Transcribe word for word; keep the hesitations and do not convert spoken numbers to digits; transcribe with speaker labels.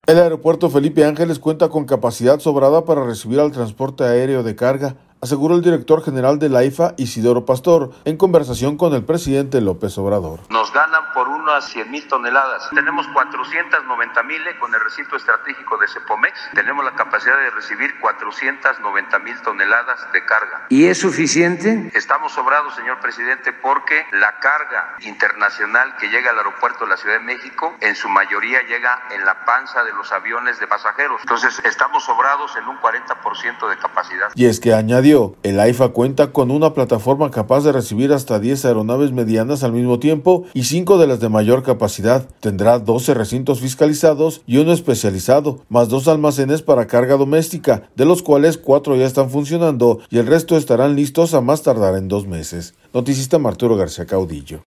Speaker 1: El aeropuerto Felipe Ángeles cuenta con capacidad sobrada para recibir al transporte aéreo de carga, aseguró el director general de la AIFA, Isidoro Pastor, en conversación con el presidente López Obrador.
Speaker 2: Nos ganan por unas cien mil toneladas. Tenemos cuatrocientas noventa mil con el recinto estratégico de Cepomex. Tenemos la capacidad de recibir cuatrocientas noventa mil toneladas de carga.
Speaker 3: ¿Y es suficiente?
Speaker 2: Estamos sobrados, señor presidente, porque la carga internacional que llega al aeropuerto de la Ciudad de México, en su mayoría llega en la panza de los aviones de pasajeros. Entonces, estamos sobrados en un cuarenta por ciento de capacidad.
Speaker 1: Y es que añadió, el AIFA cuenta con una plataforma capaz de recibir hasta diez aeronaves medianas al mismo tiempo y cinco de las de mayor capacidad. Tendrá doce recintos fiscalizados y uno especializado, más dos almacenes para carga doméstica, de los cuales cuatro ya están funcionando y el resto estarán listos a más tardar en dos meses. Noticista Arturo García Caudillo.